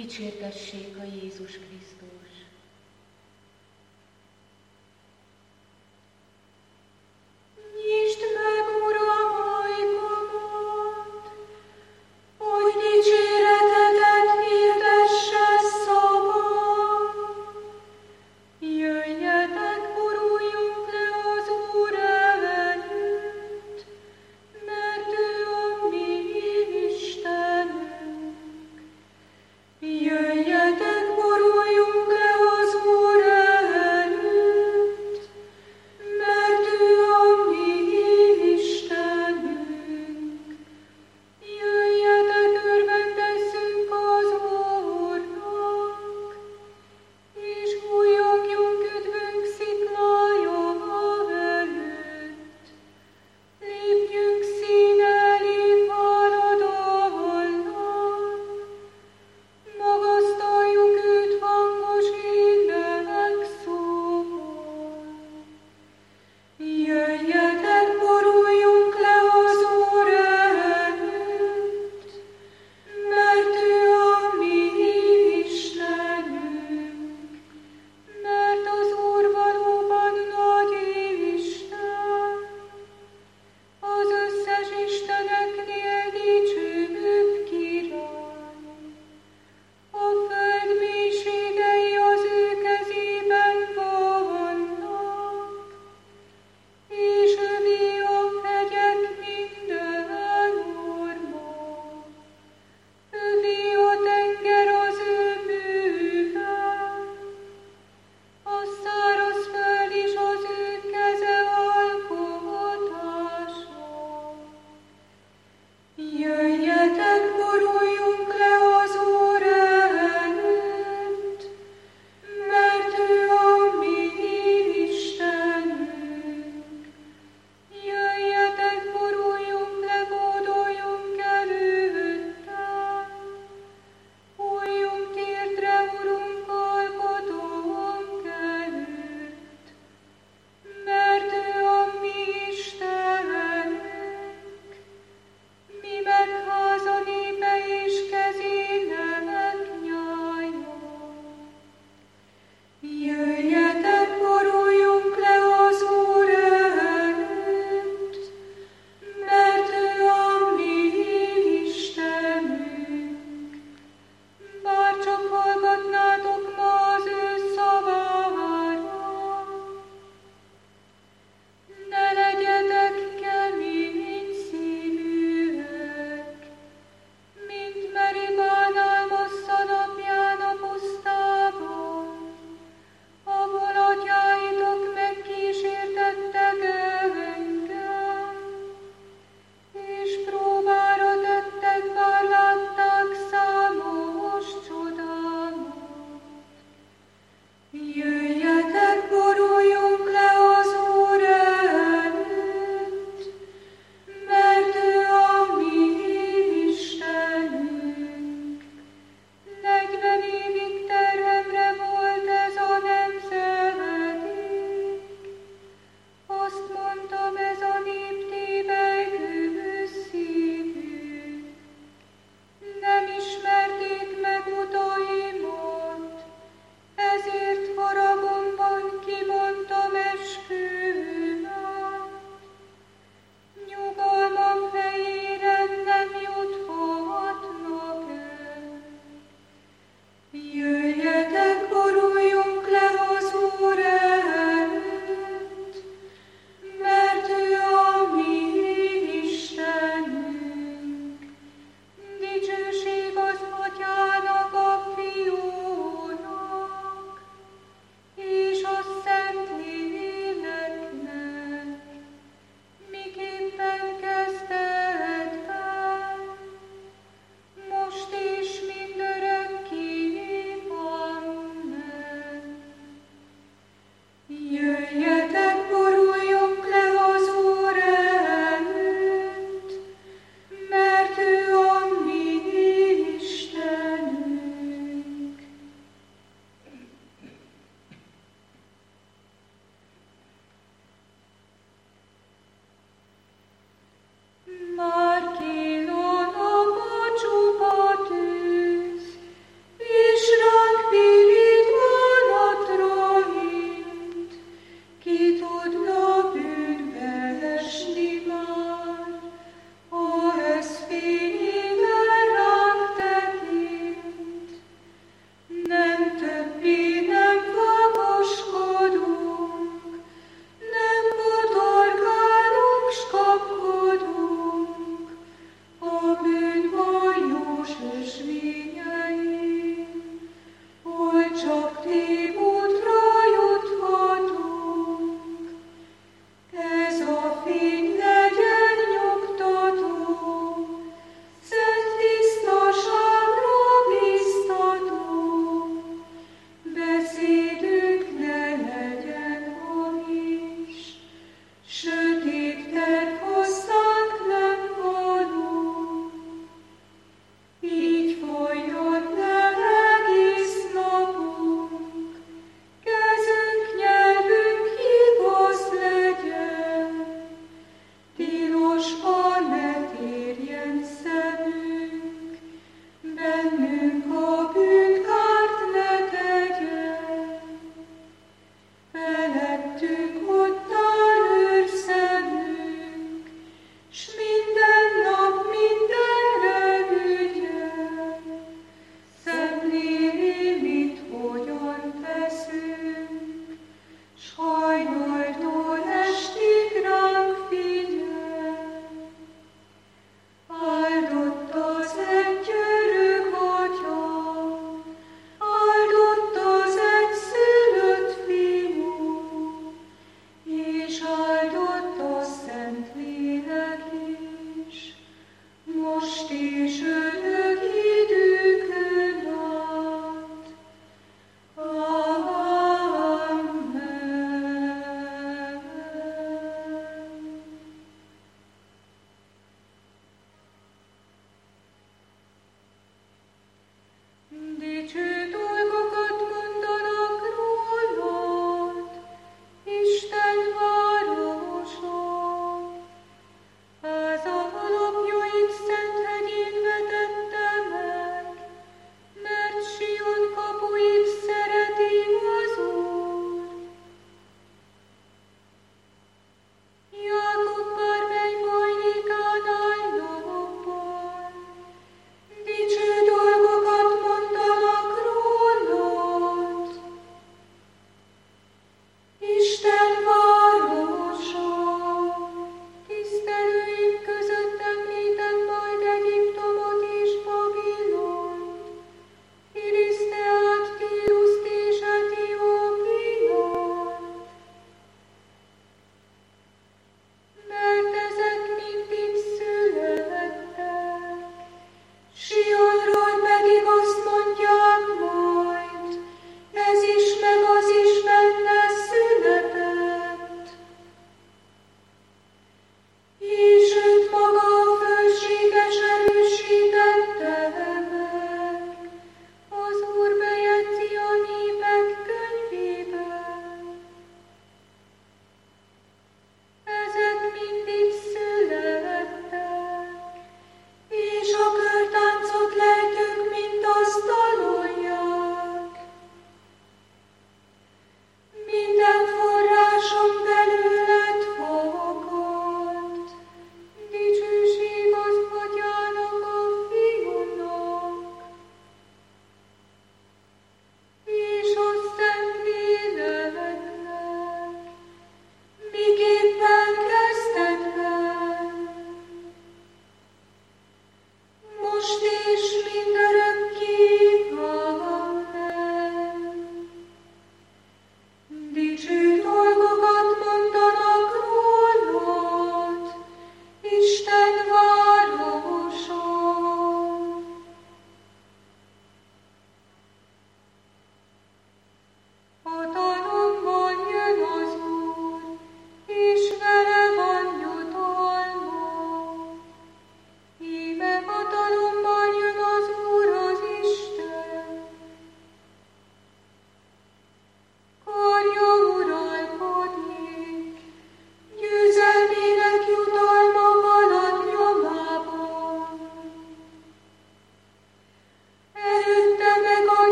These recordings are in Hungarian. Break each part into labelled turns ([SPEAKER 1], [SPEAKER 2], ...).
[SPEAKER 1] Dicsértessék a Jézus Krisztus! Nyisd meg, Uram, ajkamat, hogy dicséretedet hirdesse szavam. Jöjjetek, boruljunk le az Úr előtt, mert ő a mi Istenünk. Jöjjetek, boruljunk le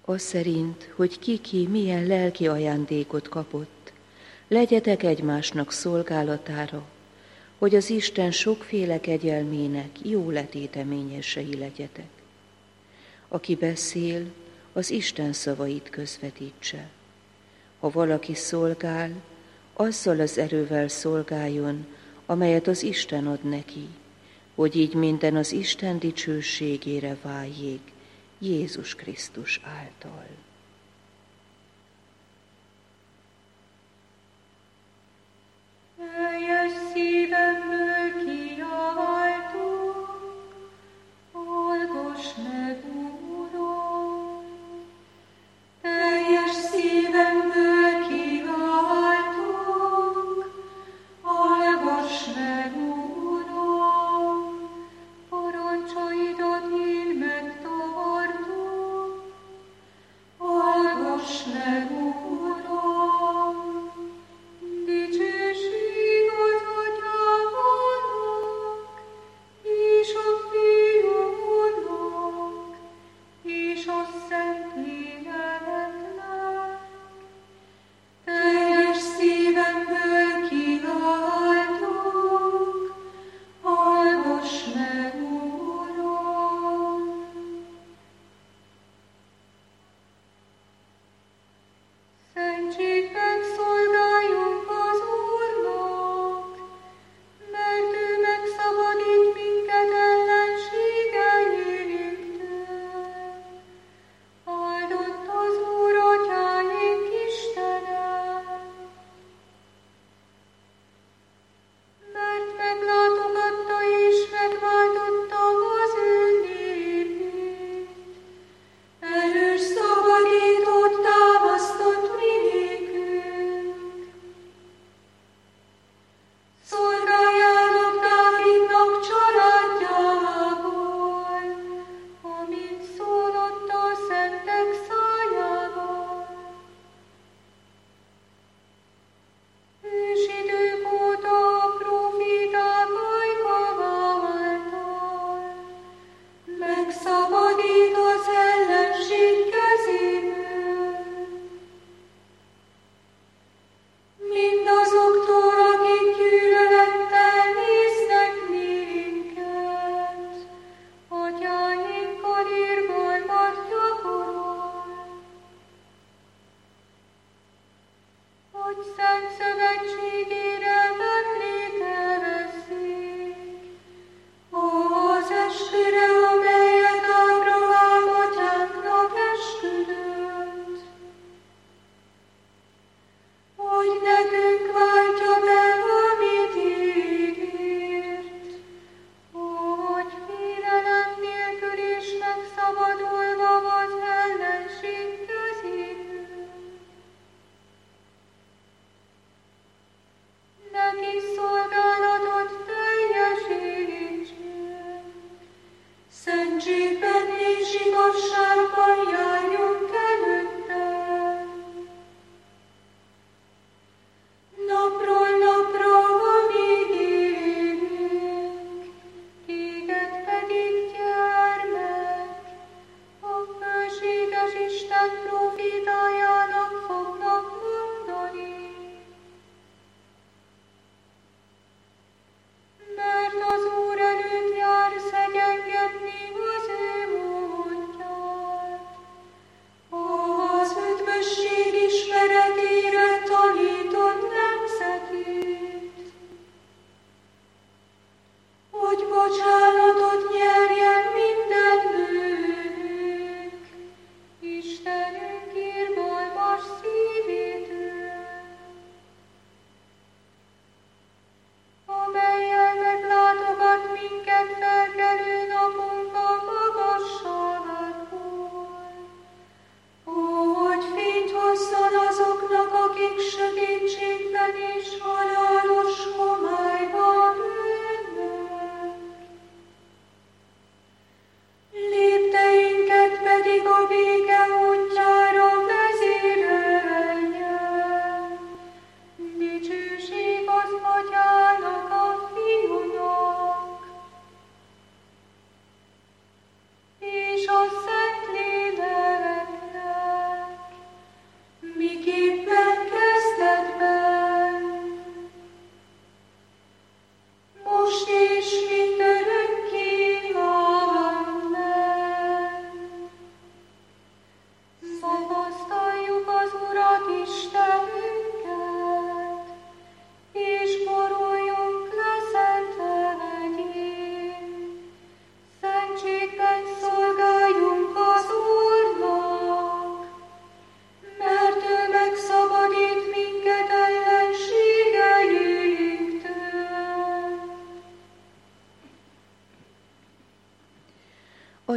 [SPEAKER 2] Az szerint, hogy ki milyen lelki ajándékot kapott, legyetek egymásnak szolgálatára, hogy az Isten sokféle kegyelmének jó letéteményesei legyetek. Aki beszél, az Isten szavait közvetítse. Ha valaki szolgál, azzal az erővel szolgáljon, amelyet az Isten ad neki, hogy így minden az Isten dicsőségére váljék Jézus Krisztus által.
[SPEAKER 1] Teljes szívemből kiáltok, hallgass meg, Uram! Teljes szívemből kiáltok, hallgass meg, Uram! Parancsaidat én megtartom,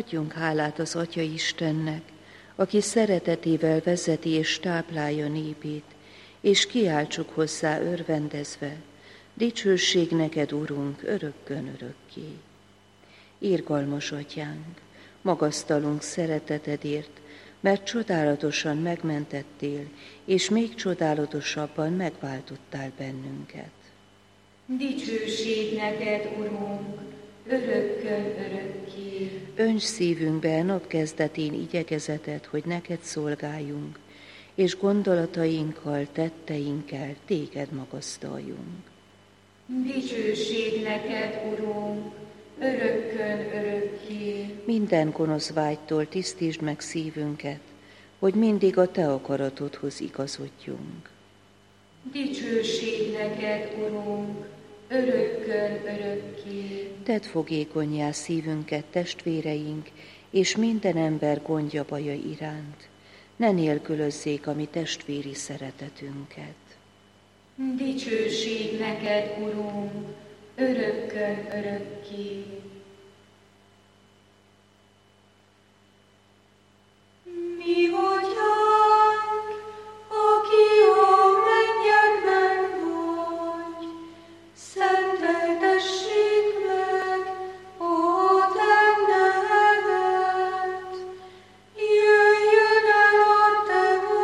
[SPEAKER 2] adjunk hálát az Atya Istennek, aki szeretetével vezeti és táplálja népét, és kiáltsuk hozzá örvendezve, dicsőség neked, Urunk, örökkön örökké. Irgalmas Atyánk, magasztalunk szeretetedért, mert csodálatosan megmentettél, és még csodálatosabban megváltottál bennünket.
[SPEAKER 1] Dicsőség neked, Urunk, örökkön örökké.
[SPEAKER 2] Önts szívünkbe napkezdetén igyekezetet, hogy neked szolgáljunk, és gondolatainkkal, tetteinkkel téged magasztaljunk.
[SPEAKER 1] Dicsőség neked, Urunk, örökkön örökké.
[SPEAKER 2] Minden gonosz vágytól tisztítsd meg szívünket, hogy mindig a te akaratodhoz igazodjunk.
[SPEAKER 1] Dicsőség neked, Urunk, örökkön örökké.
[SPEAKER 2] Tedd fogékonnyá szívünket, testvéreink, és minden ember gondja baja iránt. Ne nélkülözzék a mi testvéri szeretetünket.
[SPEAKER 1] Dicsőség neked, Urunk, örökkön örökké. Mi Atyánk, aki a mennyekben vagy, szenteltessék meg a te neved. Jöjjön el a te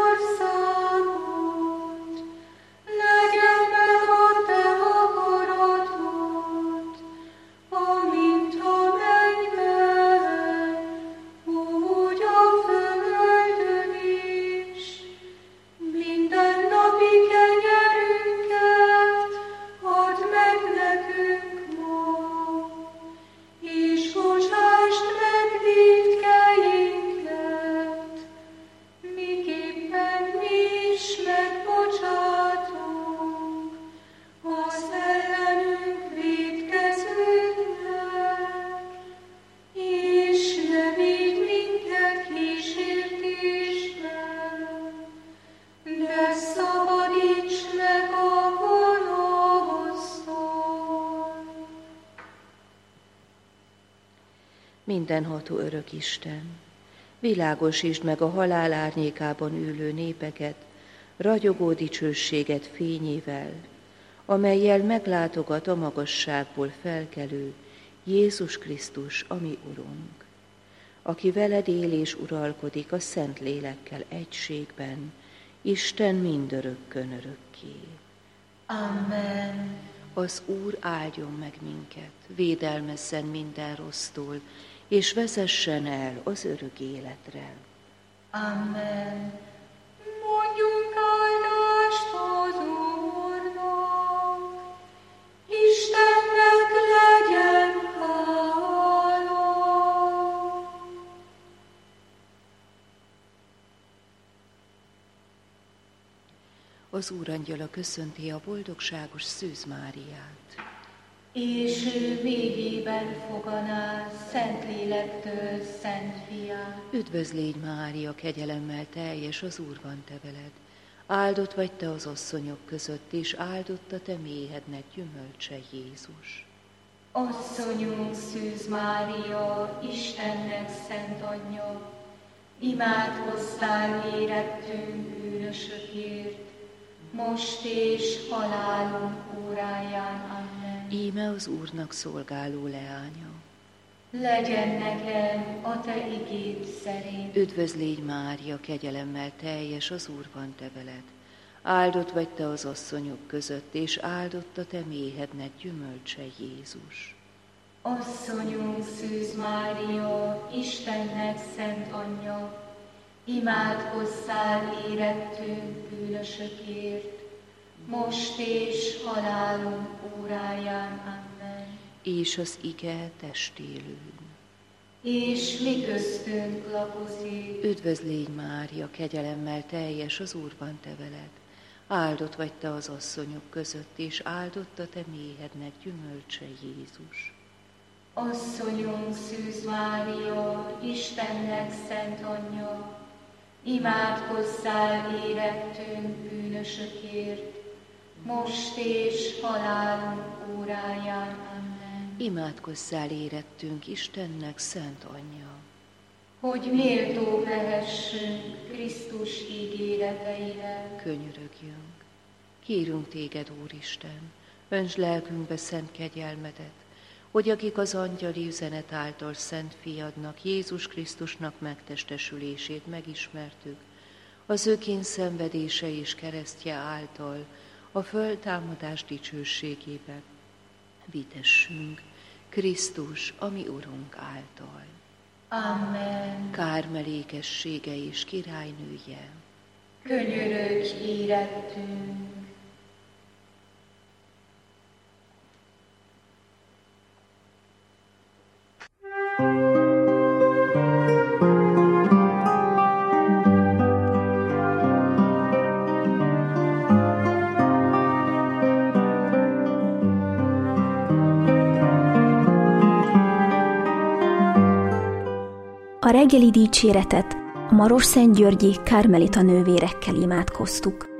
[SPEAKER 1] országod, legyen meg a te akaratod, amint a mennyben, úgy a földön is. Mindennapi kenyerünket add meg nekünk ma, és bocsásd meg vétkeinket, miképpen mi is megbocsátunk az ellenünk vétkezőknek, és ne vigy minket kísértésbe, de szabadíts meg a gonosztól.
[SPEAKER 2] Mindenható örök Isten, világosítsd meg a halál árnyékában ülő népeket, ragyogó dicsőséget fényével, amellyel meglátogat a magasságból felkelő Jézus Krisztus, a mi Urunk, aki veled él és uralkodik a Szent Lélekkel egységben, Isten mindörökkön örökké.
[SPEAKER 1] Amen.
[SPEAKER 2] Az Úr áldjon meg minket, védelmezzen minden rossztól, és vezessen el az örök életre.
[SPEAKER 1] Amen. Mondjunk áldást az Úrnak, Istennek legyen hála.
[SPEAKER 2] Az Úrangyala köszönti a boldogságos Szűz Máriát.
[SPEAKER 1] És ő végében foganál Szentlélektől, Szent Fiát.
[SPEAKER 2] Üdvözl légy, Mária, kegyelemmel teljes, az Úr van te veled. Áldott vagy te az asszonyok között, és áldott a te méhednek gyümölcse, Jézus.
[SPEAKER 1] Asszonyunk Szűz Mária, Istennek szent anyja, imádkozzál érettünk bűnösökért, most és halálunk óráján. Amen.
[SPEAKER 2] Íme az Úrnak szolgáló leánya.
[SPEAKER 1] Legyen nekem a te igéd szerint.
[SPEAKER 2] Üdvözl légy, Mária, kegyelemmel teljes, az Úr van te veled. Áldott vagy te az asszonyok között, és áldott a te méhednek gyümölcse, Jézus.
[SPEAKER 1] Asszonyunk Szűz Mária, Istennek szent anyja, imádkozzál érettünk bűnösökért, most és halálunk óráján. Amen.
[SPEAKER 2] És az ige testélőn.
[SPEAKER 1] És mi köztünk lakozik.
[SPEAKER 2] Üdvözl légy, Mária, kegyelemmel teljes, az Úr van te veled. Áldott vagy te az asszonyok között, és áldott a te méhednek gyümölcse, Jézus.
[SPEAKER 1] Asszonyunk Szűz Mária, Istennek szent anyja, imádkozzál érettünk bűnösökért, most és halálunk óráján. Amen.
[SPEAKER 2] Imádkozzál érettünk, Istennek szent anyja.
[SPEAKER 1] hogy méltók lehessünk Krisztus ígéreteire.
[SPEAKER 2] Könyörögjünk. Kérünk téged, Úristen, öntsd lelkünkbe szent kegyelmedet, hogy akik az angyali üzenet által szent fiadnak, Jézus Krisztusnak megtestesülését megismertük, az ő kényszenvedése és keresztje által a föltámadás dicsőségébe vitessünk Krisztus, a mi Urunk által.
[SPEAKER 1] Amen.
[SPEAKER 2] Kármelékessége és királynője,
[SPEAKER 1] Könyörögj érettünk.
[SPEAKER 3] A reggeli dicséretet a Marosszentgyörgyi Kármelita nővérekkel imádkoztuk.